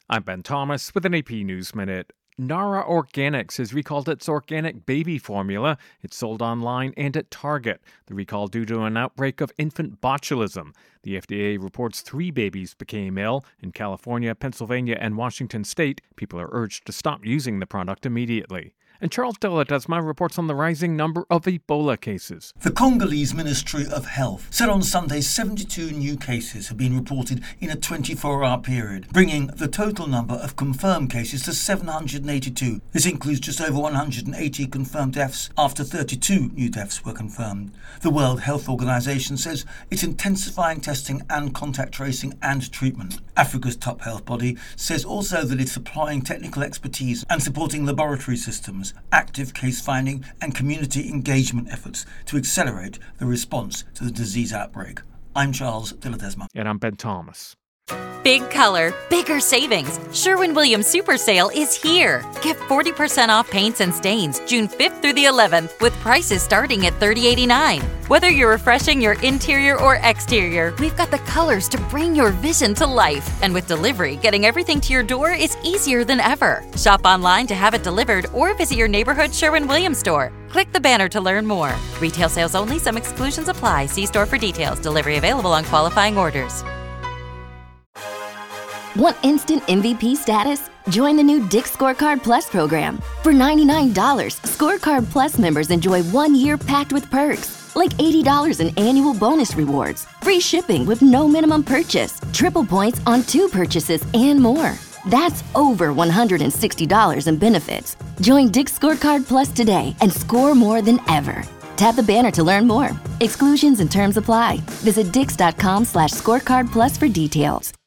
I'm Ben Thomas with an AP News Minute. Nara Organics has recalled its organic baby formula. It's sold online and at Target. The recall due to an outbreak of infant botulism. The FDA reports 3 babies became ill. In California, Pennsylvania, and Washington state, people are urged to stop using the product immediately. And Charles De Ledesma reports on the rising number of Ebola cases. The Congolese Ministry of Health said on Sunday 72 new cases have been reported in a 24-hour period, bringing the total number of confirmed cases to 782. This includes just over 180 confirmed deaths after 32 new deaths were confirmed. The World Health Organization says it's intensifying testing and contact tracing and treatment. Africa's top health body says also that it's applying technical expertise and supporting laboratory systems, active case finding and community engagement efforts to accelerate the response to the disease outbreak. I'm Charles De Ledesma. And I'm Ben Thomas. Big color, bigger savings. Sherwin-Williams Super Sale is here. Get 40% off paints and stains June 5th through the 11th with prices starting at $30.89. Whether you're refreshing your interior or exterior, we've got the colors to bring your vision to life. And with delivery, getting everything to your door is easier than ever. Shop online to have it delivered or visit your neighborhood Sherwin-Williams store. Click the banner to learn more. Retail sales only. Some exclusions apply. See store for details. Delivery available on qualifying orders. Want instant MVP status? Join the new Dick's Scorecard Plus program. For $99, Scorecard Plus members enjoy 1 year packed with perks, like $80 in annual bonus rewards, free shipping with no minimum purchase, triple points on 2 purchases, and more. That's over $160 in benefits. Join Dick's Scorecard Plus today and score more than ever. Tap the banner to learn more. Exclusions and terms apply. Visit dix.com/scorecardplus for details.